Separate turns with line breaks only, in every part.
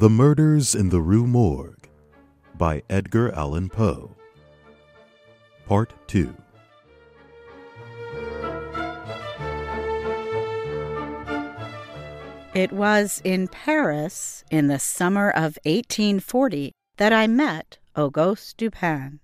The Murders in the Rue Morgue by Edgar Allan Poe. Part 2.
It was in Paris in the summer of 1840 that I met Auguste Dupin.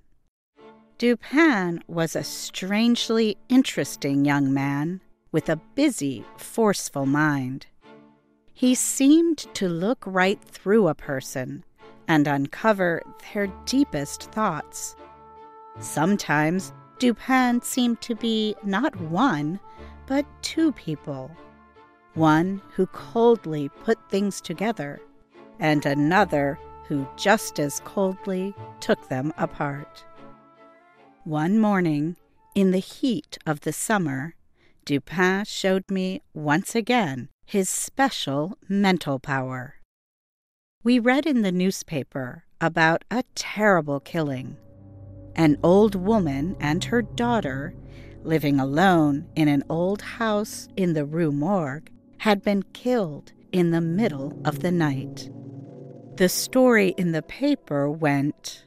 Dupin was a strangely interesting young man with a busy, forceful mind. He seemed to look right through a person and uncover their deepest thoughts. Sometimes Dupin seemed to be not one, but two people. One who coldly put things together, and another who just as coldly took them apart. One morning, in the heat of the summer, Dupin showed me once again his special mental power. We read in the newspaper about a terrible killing. An old woman and her daughter, living alone in an old house in the Rue Morgue, had been killed in the middle of the night. The story in the paper went: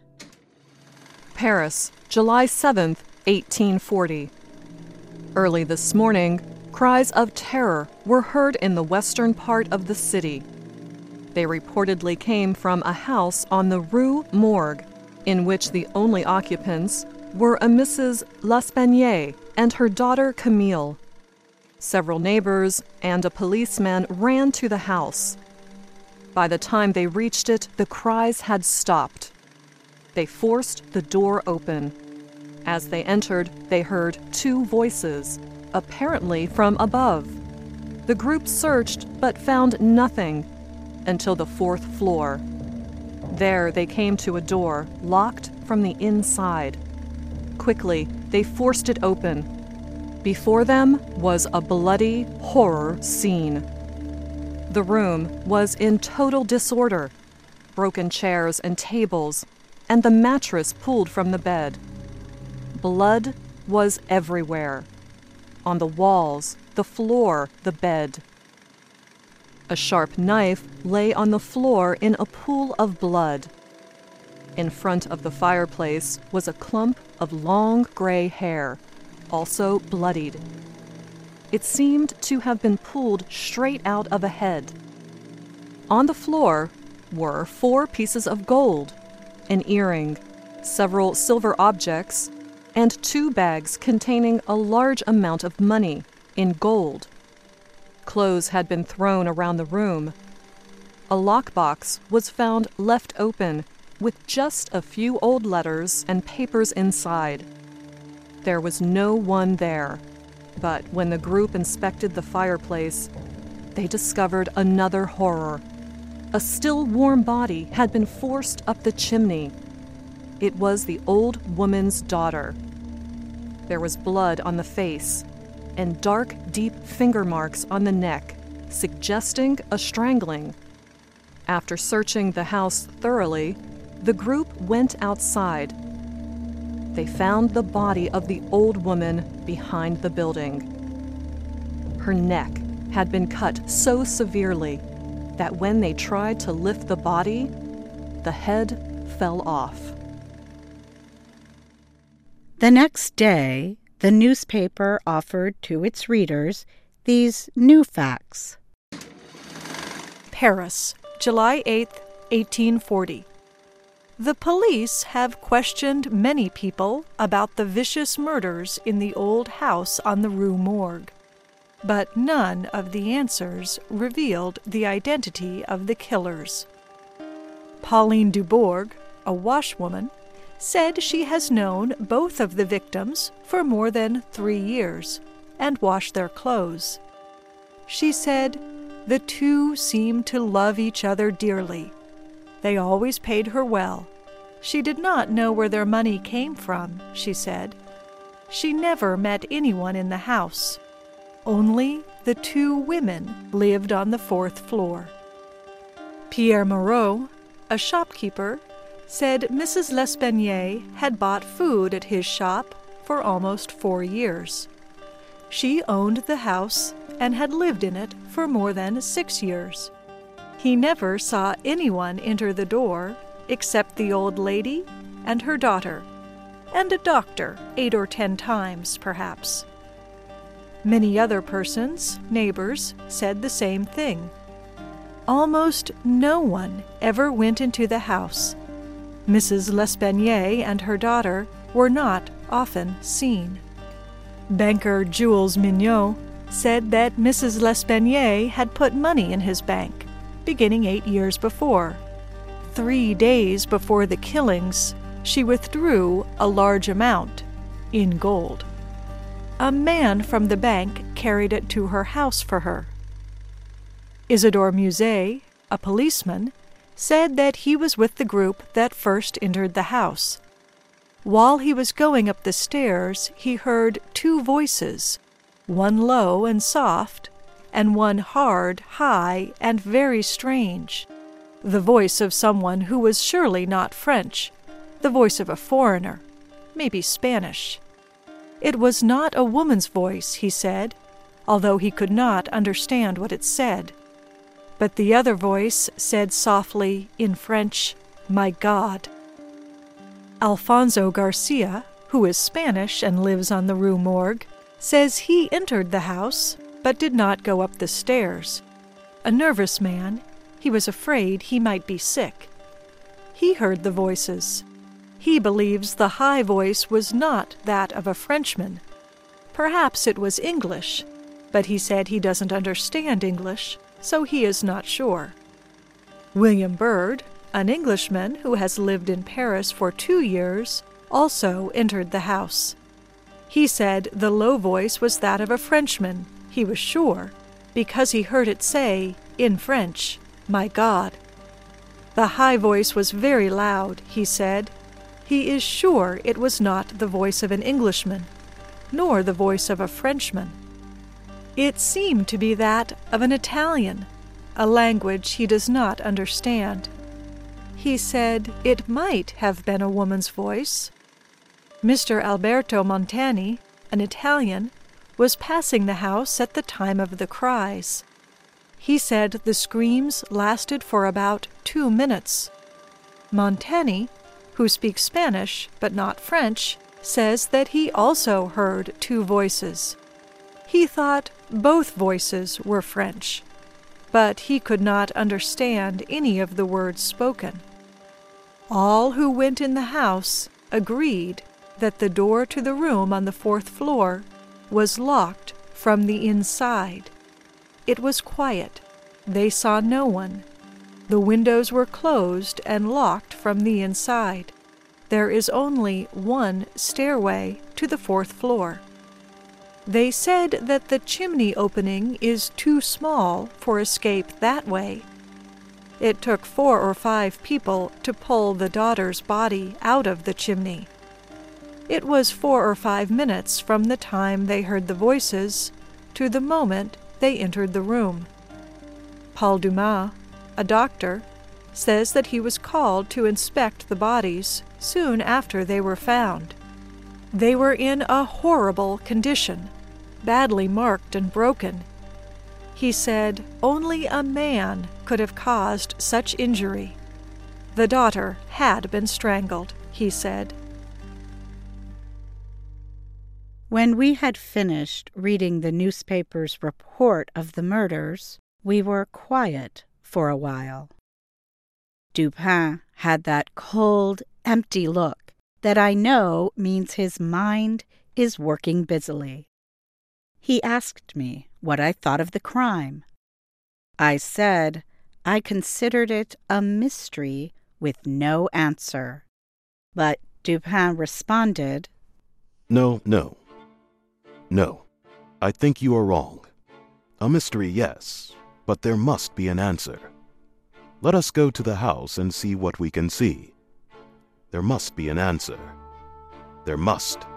Paris, July 7th, 1840. Early this morning, cries of terror were heard in the western part of the city. They reportedly came from a house on the Rue Morgue, in which the only occupants were a Mrs. L'Espanaye and her daughter Camille. Several neighbors and a policeman ran to the house. By the time they reached it, the cries had stopped. They forced the door open. As they entered, they heard two voices, apparently from above. The group searched but found nothing until the fourth floor. There they came to a door locked from the inside. Quickly, they forced it open. Before them was a bloody horror scene. The room was in total disorder, broken chairs and tables, and the mattress pulled from the bed. Blood was everywhere, on the walls, the floor, the bed. A sharp knife lay on the floor in a pool of blood. In front of the fireplace was a clump of long gray hair, also bloodied. It seemed to have been pulled straight out of a head. On the floor were 4 pieces of gold, an earring, several silver objects, and 2 bags containing a large amount of money in gold. Clothes had been thrown around the room. A lockbox was found left open with just a few old letters and papers inside. There was no one there, but when the group inspected the fireplace, they discovered another horror. A still warm body had been forced up the chimney. It was the old woman's daughter. There was blood on the face and dark, deep finger marks on the neck, suggesting a strangling. After searching the house thoroughly, the group went outside. They found the body of the old woman behind the building. Her neck had been cut so severely that when they tried to lift the body, the head fell off.
The next day, the newspaper offered to its readers these new facts.
Paris, July 8th, 1840. The police have questioned many people about the vicious murders in the old house on the Rue Morgue, but none of the answers revealed the identity of the killers. Pauline Dubourg, a washwoman, said she has known both of the victims for more than 3 years and washed their clothes. She said the two seemed to love each other dearly. They always paid her well. She did not know where their money came from, she said. She never met anyone in the house. Only the 2 women lived on the 4th floor. Pierre Moreau, a shopkeeper, said Mrs. L'Espanaye had bought food at his shop for almost 4 years. She owned the house and had lived in it for more than 6 years. He never saw anyone enter the door except the old lady and her daughter, and a doctor 8 or 10 times, perhaps. Many other persons, neighbors, said the same thing. Almost no one ever went into the house. Mrs. L'Espanaye and her daughter were not often seen. Banker Jules Mignot said that Mrs. L'Espanaye had put money in his bank, beginning 8 years before. 3 days before the killings, she withdrew a large amount in gold. A man from the bank carried it to her house for her. Isidore Musset, a policeman, said that he was with the group that first entered the house. While he was going up the stairs, he heard 2 voices, one low and soft, and one hard, high, and very strange. The voice of someone who was surely not French, the voice of a foreigner, maybe Spanish. It was not a woman's voice, he said, although he could not understand what it said. But the other voice said softly in French, "My God." Alfonso Garcia, who is Spanish and lives on the Rue Morgue, says he entered the house but did not go up the stairs. A nervous man, he was afraid he might be sick. He heard the voices. He believes the high voice was not that of a Frenchman. Perhaps it was English, but he said he doesn't understand English, so he is not sure. William Byrd, an Englishman who has lived in Paris for 2 years, also entered the house. He said the low voice was that of a Frenchman, he was sure, because he heard it say, in French, "My God." The high voice was very loud, he said. He is sure it was not the voice of an Englishman, nor the voice of a Frenchman. It seemed to be that of an Italian, a language he does not understand. He said it might have been a woman's voice. Mr. Alberto Montani, an Italian, was passing the house at the time of the cries. He said the screams lasted for about 2 minutes. Montani, who speaks Spanish but not French, says that he also heard 2 voices. He thought both voices were French, but he could not understand any of the words spoken. All who went in the house agreed that the door to the room on the 4th floor was locked from the inside. It was quiet. They saw no one. The windows were closed and locked from the inside. There is only one stairway to the 4th floor. They said that the chimney opening is too small for escape that way. It took 4 or 5 people to pull the daughter's body out of the chimney. It was 4 or 5 minutes from the time they heard the voices to the moment they entered the room. Paul Dumas, a doctor, says that he was called to inspect the bodies soon after they were found. They were in a horrible condition, badly marked and broken. He said only a man could have caused such injury. The daughter had been strangled, he said.
When we had finished reading the newspaper's report of the murders, we were quiet for a while. Dupin had that cold, empty look that I know means his mind is working busily. He asked me what I thought of the crime. I said I considered it a mystery with no answer. But Dupin responded,
No. I think you are wrong. A mystery, yes, but there must be an answer. Let us go to the house and see what we can see. There must be an answer. There must.